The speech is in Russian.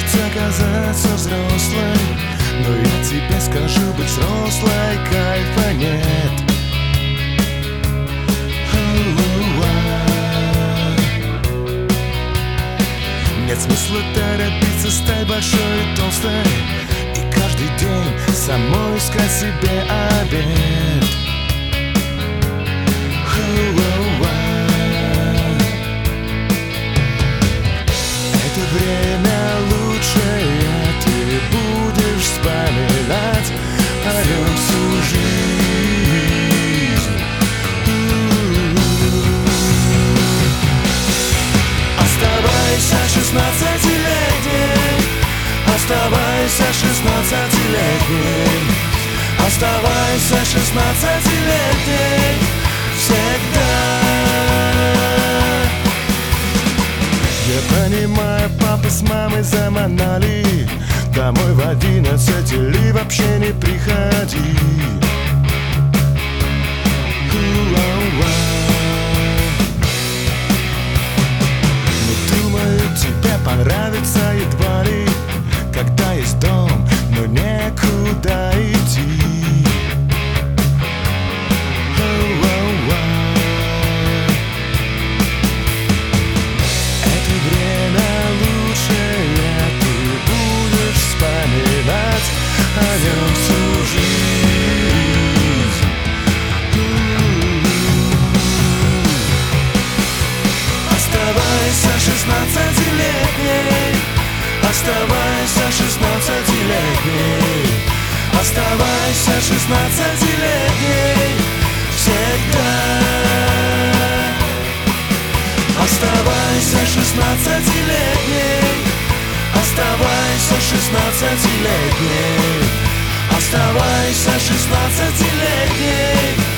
хочется казаться взрослой, но я тебе скажу, быть взрослой кайфа нет. Нет смысла торопиться стать большой и толстой, и каждый день самой искать себе обед. Это время лучшее, ты будешь вспоминать о нем всю жизнь. Оставайся 16-летней, оставайся 16-летней, оставайся 16-летней всегда. Я понимаю, папа с мамой заманали домой в 11 или вообще не приходи. Но думаю, тебе понравится едва ли, когда есть дом, но некуда идти. О нем всю жизнь. Оставайся 16-летней, оставайся 16-летней, оставайся 16-летней всегда. Оставайся 16-летней, оставайся 16-летней, оставайся 16-летней